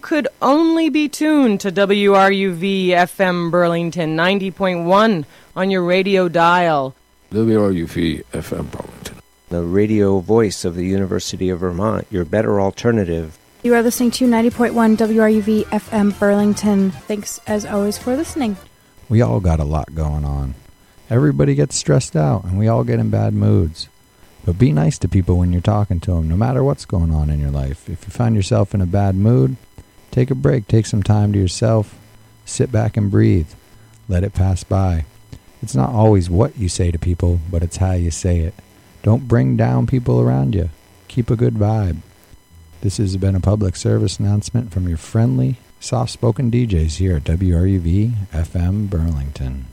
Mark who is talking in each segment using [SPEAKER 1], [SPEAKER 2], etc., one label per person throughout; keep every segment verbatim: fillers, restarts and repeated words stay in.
[SPEAKER 1] could only be tuned to W R U V F M Burlington ninety point one on your radio dial.
[SPEAKER 2] W R U V F M Burlington,
[SPEAKER 3] the radio voice of the University of Vermont, your better alternative.
[SPEAKER 4] You are listening to ninety point one W R U V F M Burlington. Thanks, as always, for listening.
[SPEAKER 5] We all got a lot going on. Everybody gets stressed out, and we all get in bad moods. But be nice to people when you're talking to them, no matter what's going on in your life. If you find yourself in a bad mood, take a break. Take some time to yourself. Sit back and breathe. Let it pass by. It's not always what you say to people, but it's how you say it. Don't bring down people around you. Keep a good vibe. This has been a public service announcement from your friendly, soft-spoken D Js here at W R U V F M Burlington.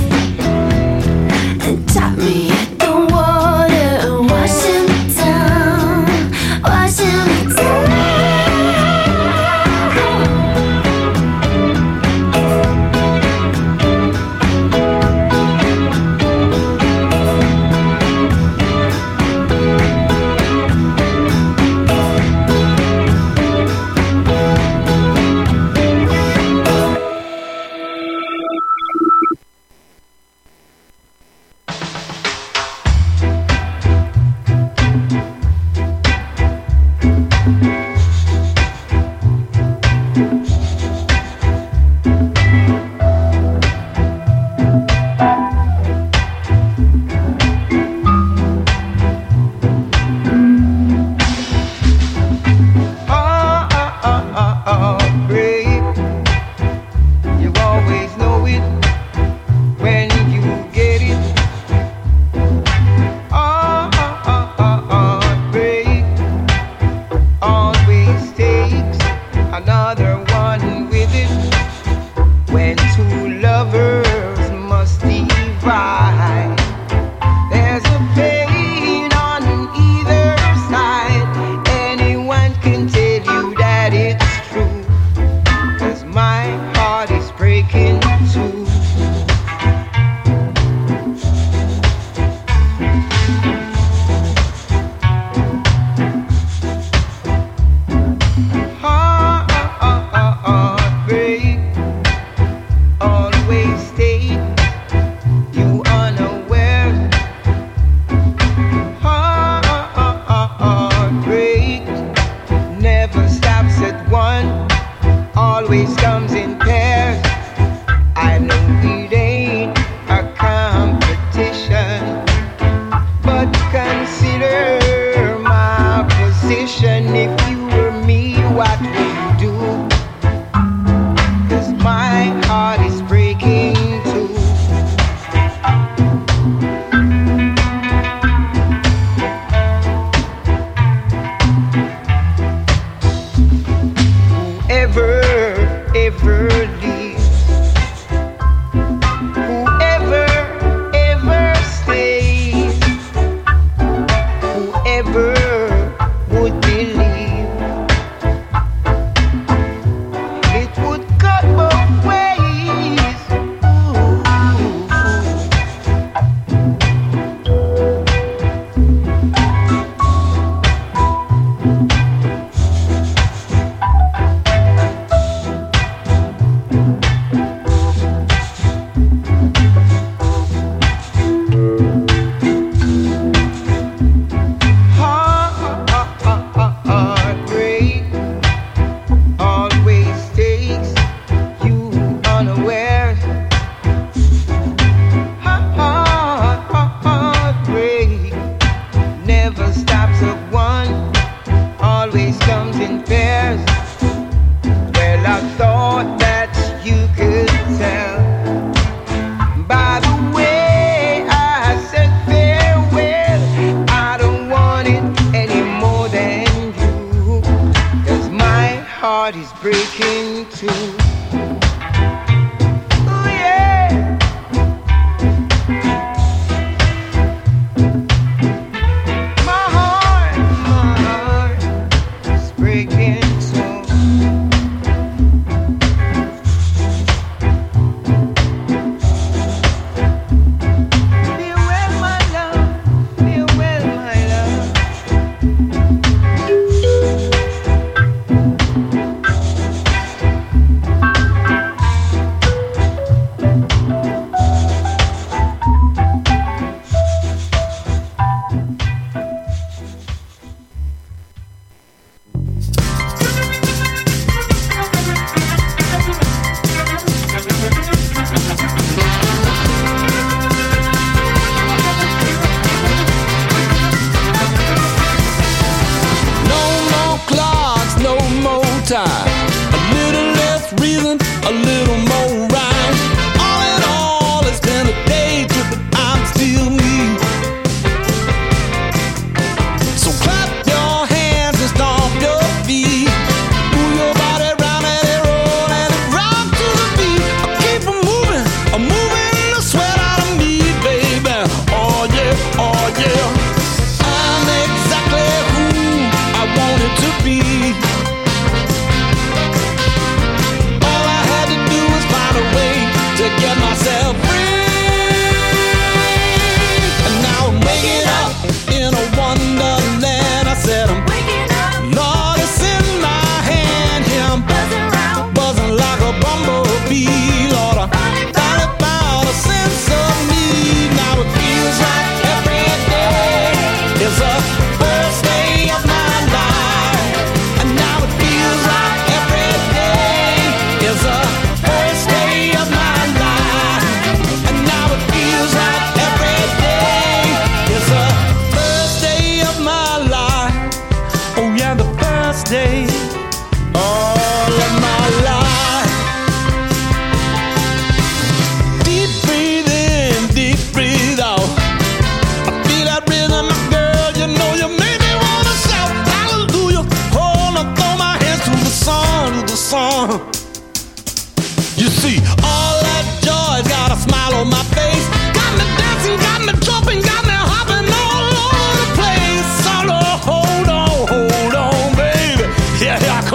[SPEAKER 6] And taught me the water, washing me down. always comes in pairs. I know it ain't a competition, but consider my position. If you were me, what would you do? 'Cause my heart is breaking too. Whoever ever leaves, whoever ever stays, whoever would believe it would cut both ways. Heartbreak always takes you unaware. Heartbreak never stops at one, always comes in pairs. Well, I thought that you could tell by the way I said farewell. I don't want it any more than you, 'cause my heart is breaking too. Ooh, yeah. My heart, my heart is breaking too. Farewell, my love. Farewell, my love.
[SPEAKER 2] No more clocks, no more time. A little less reason, a little more rhyme. All in all, it's been a day trip, but I'm still me. So clap your hands and stomp your feet. Move your body round and it roll and it rock to the beat. I keep on moving, I'm moving the sweat out of me, baby. Oh yeah, oh yeah. I'm exactly who I wanted to be. All I had to do was find a way to get myself free. And now I'm waking up in a wonderland. I said I'm waking up. Lord, it's in my hand. Here I'm buzzing around, buzzing like a bumblebee. Lord, I finally found a sense of me. Now it feels like every day is the first day of my life. And now it feels like every day is the first day of my life. And now it feels like every day is the first day of my life. Oh yeah, the first day all of my life. Deep breathe in, deep breathe out. I feel that rhythm, my girl, you know you make me wanna shout hallelujah. Hold on, throw my hands to the song, to the song. You see, all that joy's got a smile on my face. Got me dancing, got me jumping, got me hopping all over the place. So hold on, hold on, baby. Yeah, I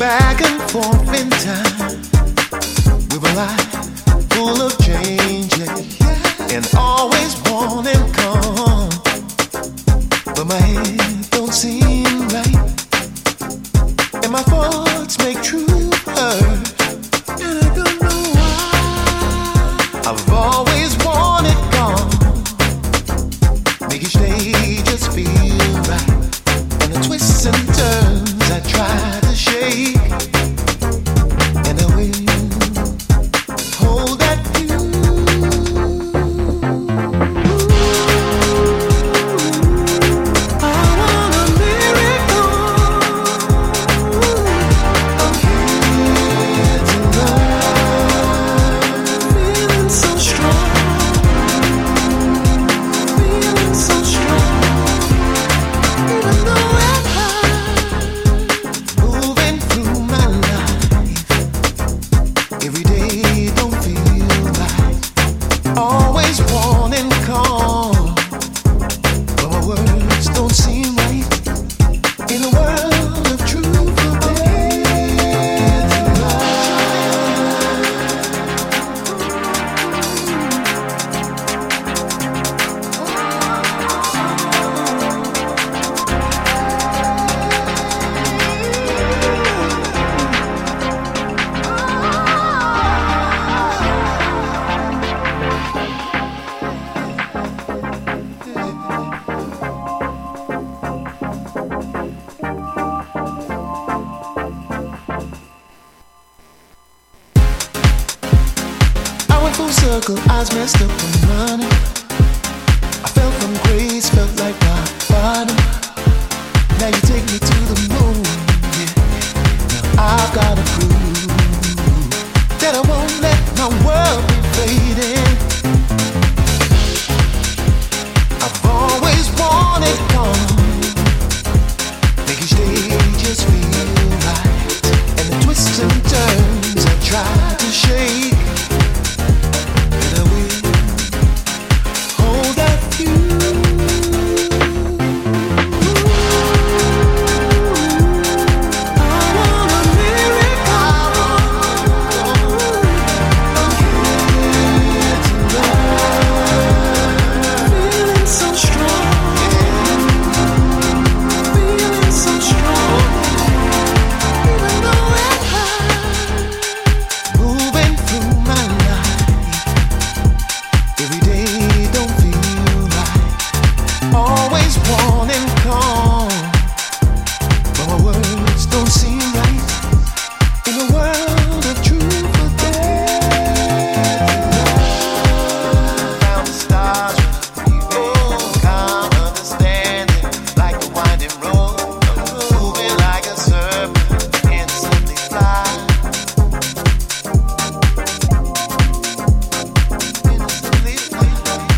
[SPEAKER 7] back and forth in time with a life full of changes and always wanting calm, but my head don't seem right, and my thoughts make true hurt, and I don't know why. I've always wanted calm, make each day just feel right, and the twists and turns I try to shake, and I will hold that view. I want a miracle. I'm here to love, feeling so strong, feeling so strong, even though I'm high, moving through my life. Every day don't feel right, always wanting calm, but my words don't seem right. In a world of truth, I'm here to I went full circle, eyes messed up from running. I fell from grace, felt like rock bottom. Now you take me to the moon, yeah. Now I've gotta prove that I won't let my world be fading. I've always wanted calm, make each day just feel right, and the twists and turns I try to shake, and I will hold that view. I want a miracle. I'm here to love, feeling so strong, feeling so strong, even though I'm high, moving through my life. Every day don't feel right, always wanting calm, but my words don't seem right. In a world of truth, but found the stars, oh, calm understanding, like a winding road, moving like a serpent, instantly fly, innocently fly.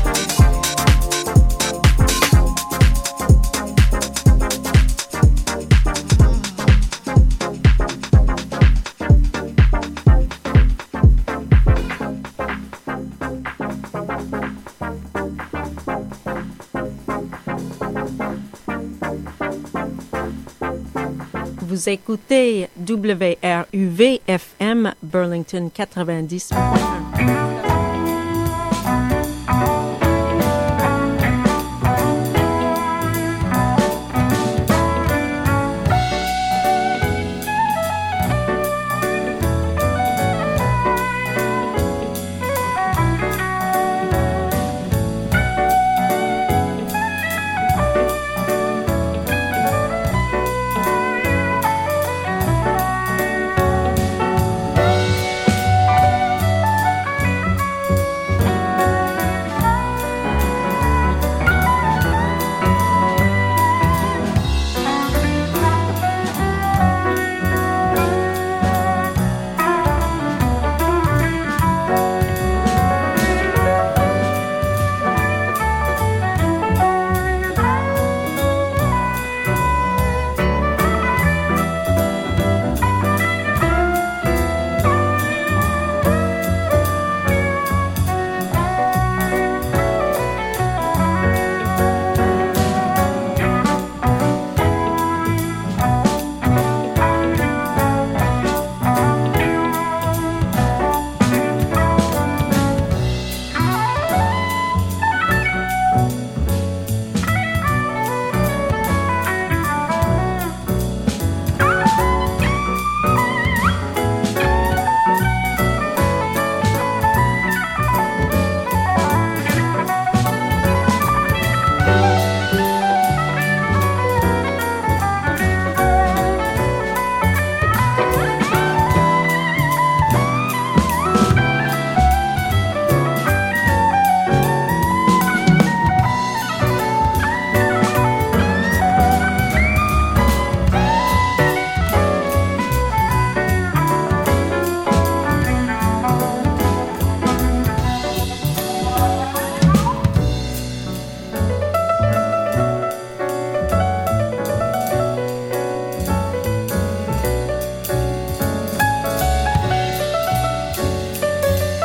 [SPEAKER 8] Vous écoutez W R U V F M Burlington quatre-vingt-dix point un.